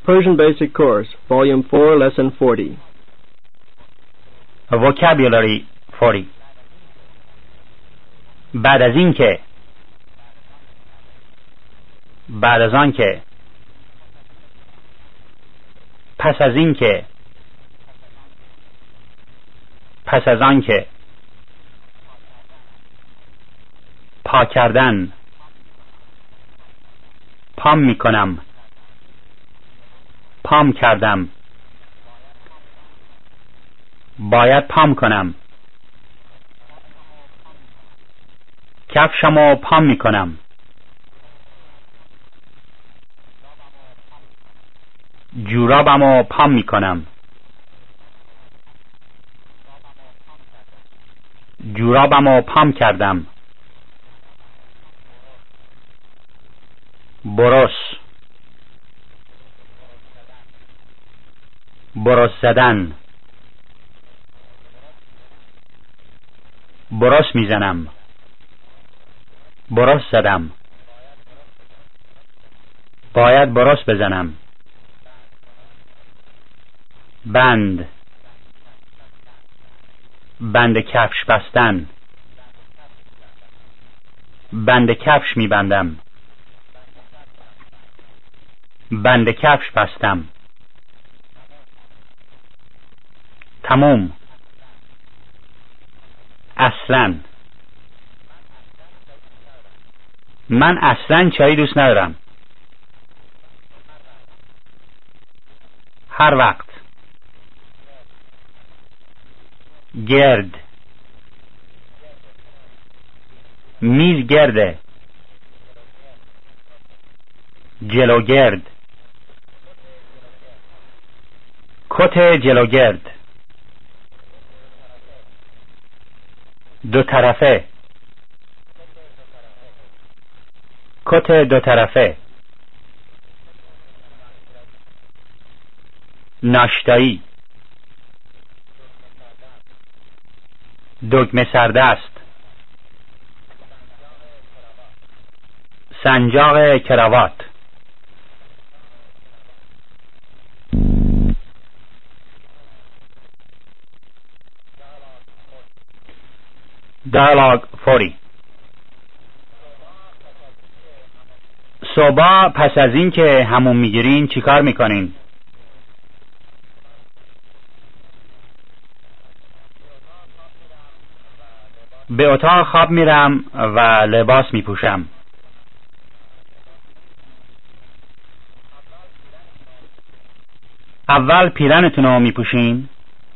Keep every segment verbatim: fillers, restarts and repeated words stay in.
Persian Basic Course, Volume four, Lesson forty. Vocabulary forty. بعد از این که، بعد از آن که، پس از این که، پس از آن که، پا کردن، پام می کنم، پام کردم، باید پام کنم، کفشمو پام می کنم، جورابمو پام می کنم، جورابمو پام کردم، برس، برس زدن، برس میزنم، برس زدم، باید برس بزنم، بند، بند کفش بستن، بند کفش میبندم، بند کفش بستم، تموم، اصلاً، من اصلاً چای دوست ندارم، هر وقت، گرد، میز گرده، جلوگرد، کت جلوگرد، دو طرفه، کت دو طرفه، ناشتایی، دگمه سردست، سنجاق کراوات. Dialogue forty. صبح پس از این که همون میگیرین چیکار میکنین؟ به اتاق خواب میرم و لباس میپوشم. اول پیرنتونو میپوشین؟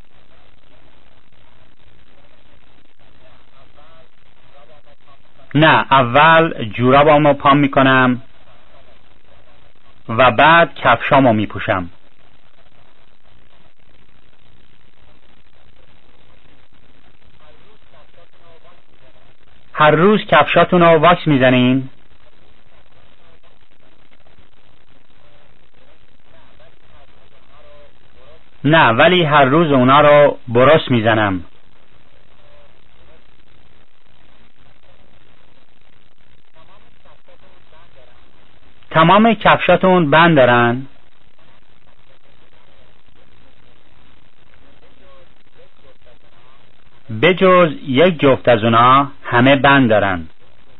نه، اول جورابامو پام میکنم و بعد کفشامو میپوشم. هر روز کفشاتونو واکس میزنین؟ نه، ولی هر روز اونا رو برس میزنم. تمام کفشاتون بند دارن؟ بجز یک جفت از اونا همه بند دارن.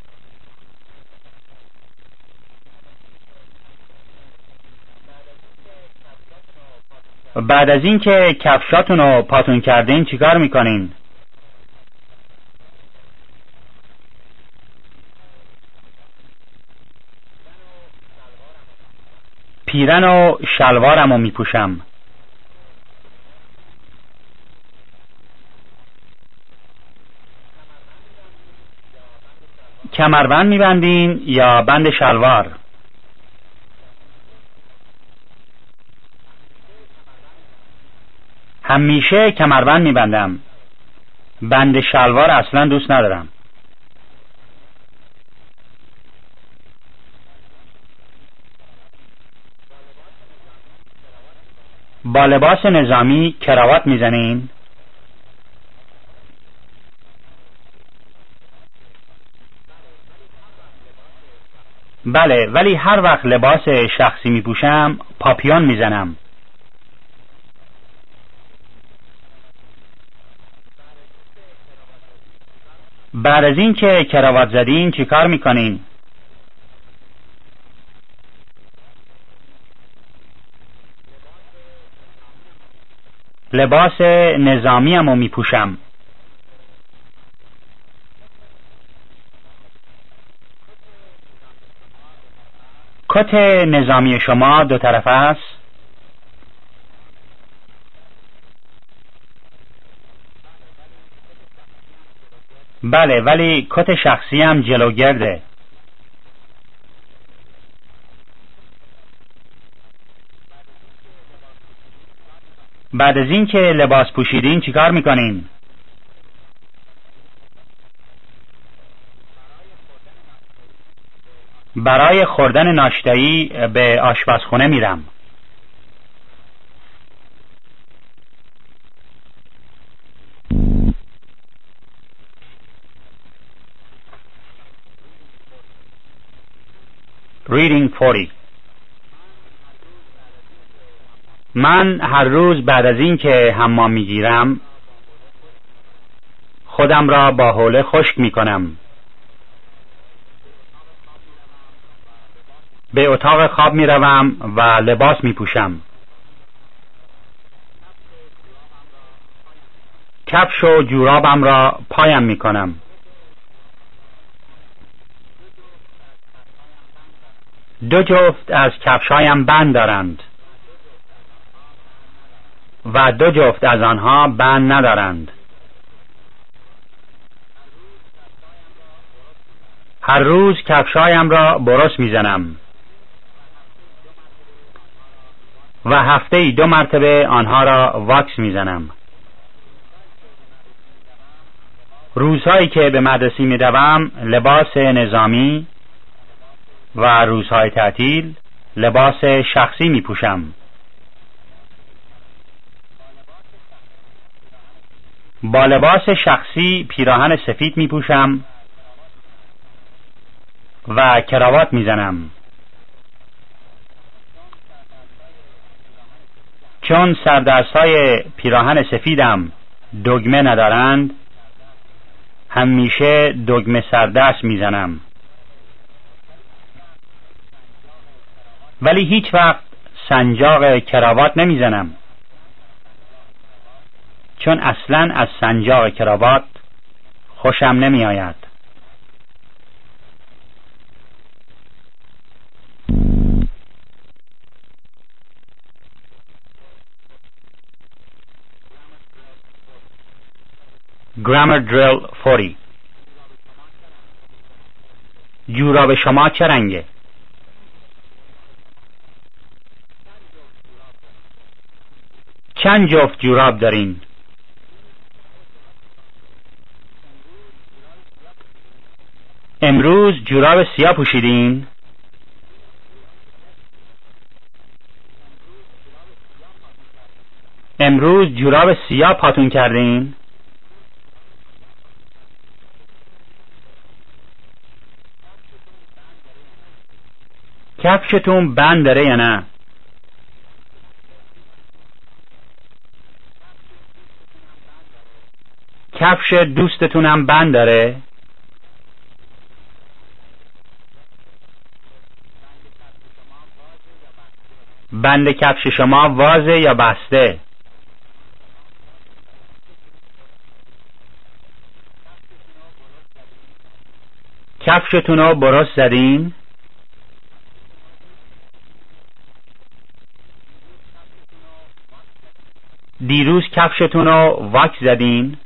بعد از این که کفشاتون رو پاتون کردین چیکار میکنین؟ پیرن و شلوارمو میپوشم. کمربند میبندین یا بند شلوار؟ همیشه کمربند میبندم. بند شلوار اصلا دوست ندارم. با لباس نظامی کراوات میزنین؟ بله، ولی هر وقت لباس شخصی می پوشم پاپیون می زنم. بعد از این که کراوات زدین چی کار می کنین؟ لباس نظامی همو می پوشم. کت نظامی شما دو طرفه است؟ بله، ولی کت شخصی هم جلوگرده. بعد از این که لباس پوشیدین چیکار میکنین؟ برای خوردن ناشتایی به آشپزخونه میرم. Reading forty. من هر روز بعد از این که حمام میگیرم خودم را با حوله خشک میکنم. به اتاق خواب میروم و لباس میپوشم. کفش و جورابم را پایم میکنم. دو جفت از کفشایم بند دارند و دو جفت از آنها بند ندارند. هر روز کفشایم را برس میزنم و هفته دو مرتبه آنها را واکس میزنم. روزهایی که به مدرسه میروم لباس نظامی و روزهای تعطیل لباس شخصی میپوشم. با لباس شخصی پیراهن سفید میپوشم و کراوات میزنم. چون سردستای پیراهن سفیدم دگمه ندارند همیشه دگمه سردست میزنم. ولی هیچ وقت سنجاق کراوات نمیزنم چون اصلا از سنجاق کراوات خوشم نمی آید. Grammar Drill forty. جوراب شما چه رنگه؟ چند جفت جوراب دارین؟ امروز جوراب سیاه پوشیدین؟ امروز جوراب سیاه پاتون کردین؟ کفشتون بند داره یا نه؟ کفش دوستتونم بند داره؟ بند کفش شما وازه یا بسته؟ کفشتونو برس زدین؟ دیروز کفشتونو واکس زدین؟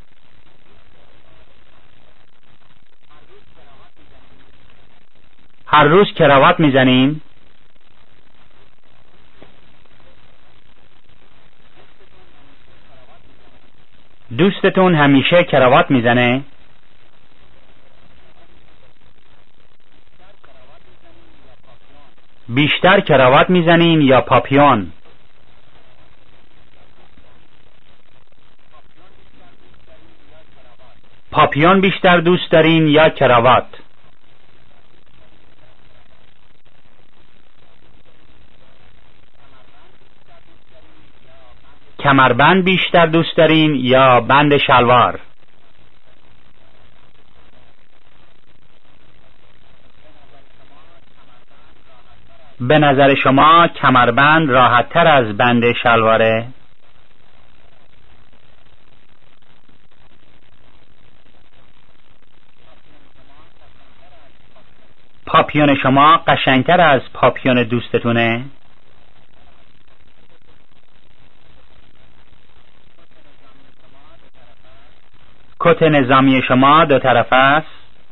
هر روز کراوات میزنین؟ دوستتون همیشه کراوات میزنه؟ بیشتر کراوات میزنین یا پاپیون؟ پاپیون بیشتر دوست دارین یا کراوات؟ کمربند بیشتر دوست دارین یا بند شلوار؟ به نظر شما کمربند راحت تر از بند شلواره؟ پاپیون شما قشنگتر از پاپیون دوستتونه؟ کت نظامی شما دو طرفه است؟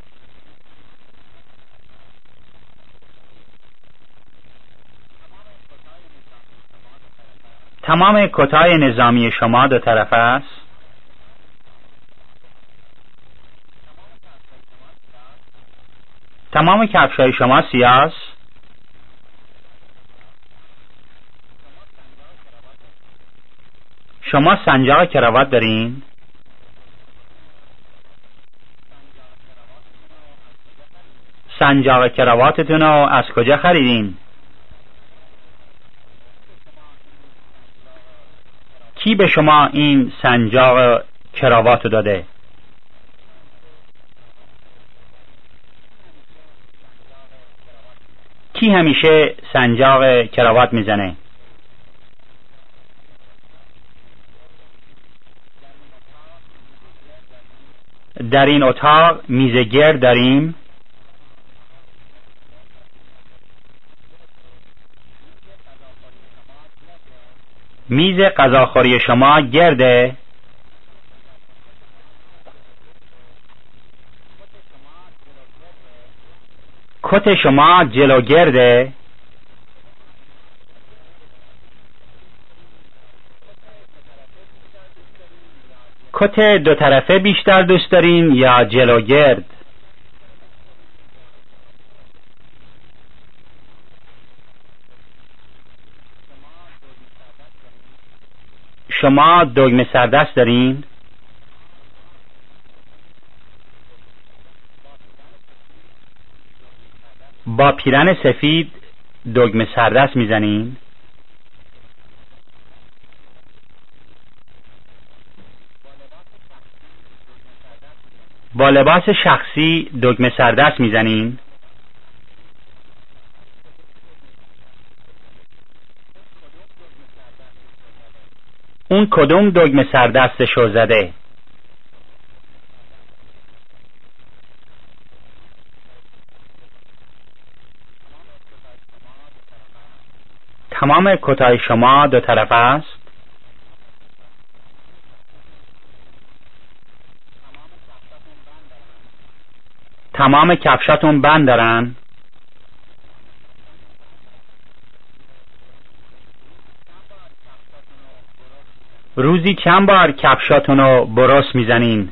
تمام کتای نظامی شما دو طرفه است؟ تمام کفش‌های شما سیاه است؟ شما سنجاق کراوات دارین؟ سنجاق کراواتتون رو از کجا خریدین؟ کی به شما این سنجاق کراوات رو داده؟ کی همیشه سنجاق کراوات میزنه؟ در این اتاق میز گرد داریم؟ میز غذاخوری شما گرده؟ کت شما جلو گرده؟ کت دو طرفه بیشتر دوست دارین یا جلو گرد؟ شما دگمه سردست دارین؟ با پیرن سفید دگمه سردست میزنین؟ با لباس شخصی دگمه سردست میزنین؟ اون کدوم دگمه سردستشو زده؟ تمام کتای شما دو طرفه است؟ تمام کفشاتون بند دارن؟ روزی چند بار کفشاتون رو برس میزنین؟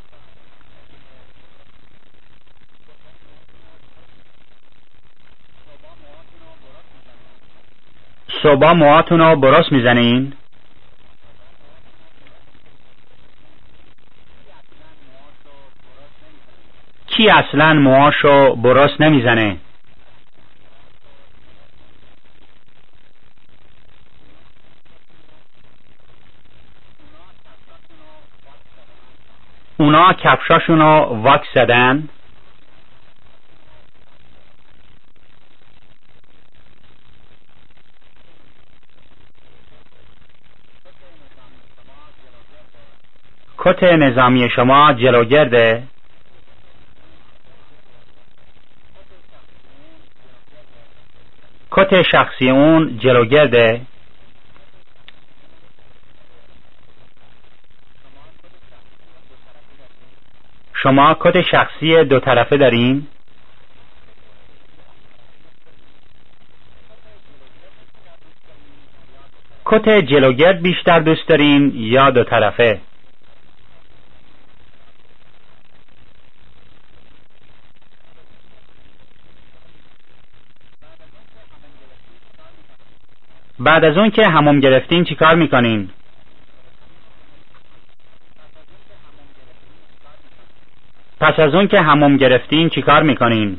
صبح موهاتون رو برس میزنین؟ کی اصلا موهاشو برس نمیزنه؟ اونا کفشاشونو واکس زدن؟ کت نظامی شما جلوگرده؟ کت شخصی اون جلوگرده؟ شما کت شخصی دو طرفه دارین؟ کت جلوگرد بیشتر دوست دارین یا دو طرفه؟ بعد از اون که حموم گرفتین چی کار میکنین؟ پس از اون که حموم گرفتین چی کار میکنین؟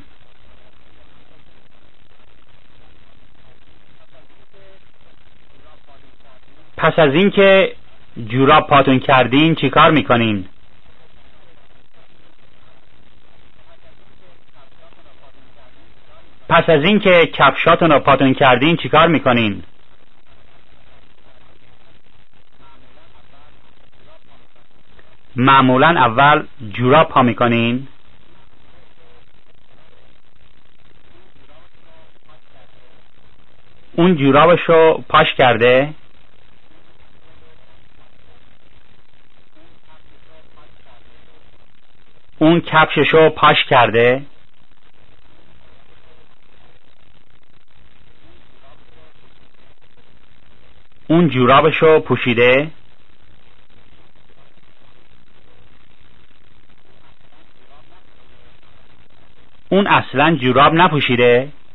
پس از این که جوراب پاتون کردین چی کار میکنین؟ پس از این که کفشاتون رو پاتون کردین چی کار میکنین؟ معمولا اول جوراب پا میکنین. اون جورابشو پاش کرده. اون کفششو پاش کرده. اون جورابشو پوشیده. اون اصلا جوراب نپوشیده.